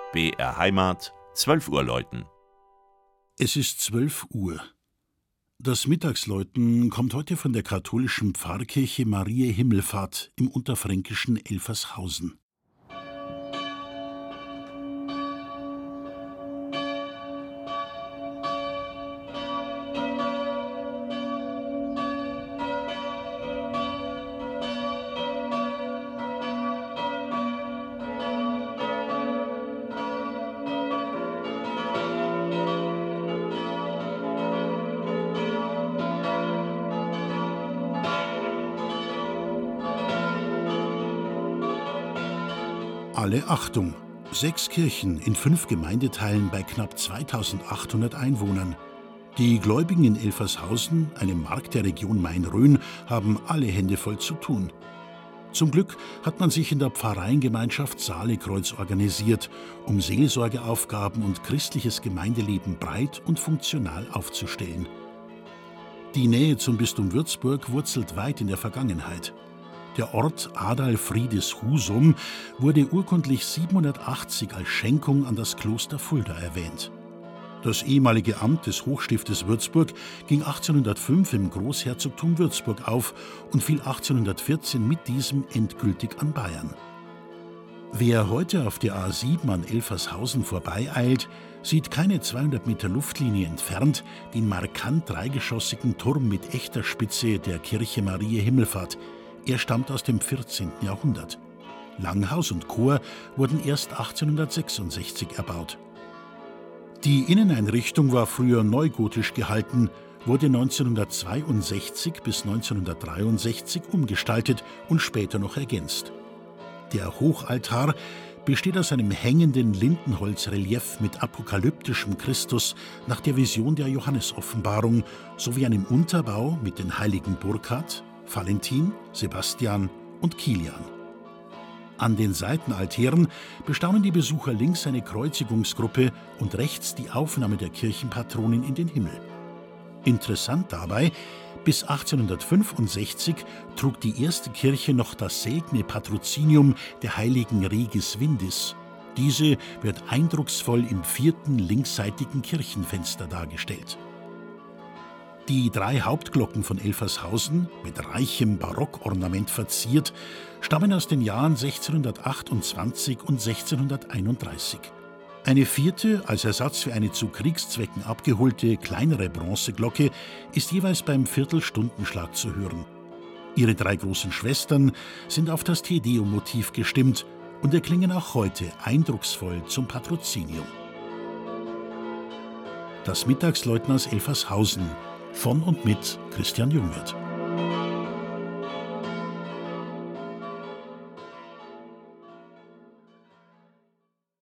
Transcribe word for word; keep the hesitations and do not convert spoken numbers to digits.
B R Heimat, zwölf Uhr läuten. Es ist zwölf Uhr. Das Mittagsläuten kommt heute von der katholischen Pfarrkirche Mariä Himmelfahrt im unterfränkischen Elfershausen. Alle Achtung! Sechs Kirchen in fünf Gemeindeteilen bei knapp zweitausendachthundert Einwohnern. Die Gläubigen in Elfershausen, einem Markt der Region Main-Rhön, haben alle Hände voll zu tun. Zum Glück hat man sich in der Pfarreiengemeinschaft Saalekreuz organisiert, um Seelsorgeaufgaben und christliches Gemeindeleben breit und funktional aufzustellen. Die Nähe zum Bistum Würzburg wurzelt weit in der Vergangenheit. Der Ort Adalfriedis-Husum wurde urkundlich siebenhundertachtzig als Schenkung an das Kloster Fulda erwähnt. Das ehemalige Amt des Hochstiftes Würzburg ging achtzehnhundertfünf im Großherzogtum Würzburg auf und fiel achtzehnhundertvierzehn mit diesem endgültig an Bayern. Wer heute auf der A sieben an Elfershausen vorbeieilt, sieht keine zweihundert Meter Luftlinie entfernt den markant dreigeschossigen Turm mit echter Spitze der Kirche Mariä Himmelfahrt. Er stammt aus dem vierzehnten Jahrhundert. Langhaus und Chor wurden erst achtzehnhundertsechsundsechzig erbaut. Die Inneneinrichtung war früher neugotisch gehalten, wurde neunzehnhundertzweiundsechzig bis neunzehnhundertdreiundsechzig umgestaltet und später noch ergänzt. Der Hochaltar besteht aus einem hängenden Lindenholzrelief mit apokalyptischem Christus nach der Vision der Johannesoffenbarung sowie einem Unterbau mit den heiligen Burkhard, Valentin, Sebastian und Kilian. An den Seitenaltären bestaunen die Besucher links eine Kreuzigungsgruppe und rechts die Aufnahme der Kirchenpatronin in den Himmel. Interessant dabei, bis achtzehnhundertfünfundsechzig trug die erste Kirche noch das seltene Patrozinium der heiligen Regis Vindis. Diese wird eindrucksvoll im vierten linksseitigen Kirchenfenster dargestellt. Die drei Hauptglocken von Elfershausen, mit reichem Barockornament verziert, stammen aus den Jahren sechzehnhundertachtundzwanzig und sechzehnhunderteinunddreißig. Eine vierte, als Ersatz für eine zu Kriegszwecken abgeholte, kleinere Bronzeglocke ist jeweils beim Viertelstundenschlag zu hören. Ihre drei großen Schwestern sind auf das Te-Deum-Motiv gestimmt und erklingen auch heute eindrucksvoll zum Patrozinium. Das Mittagsläuten aus Elfershausen von und mit Christian Jungwirth.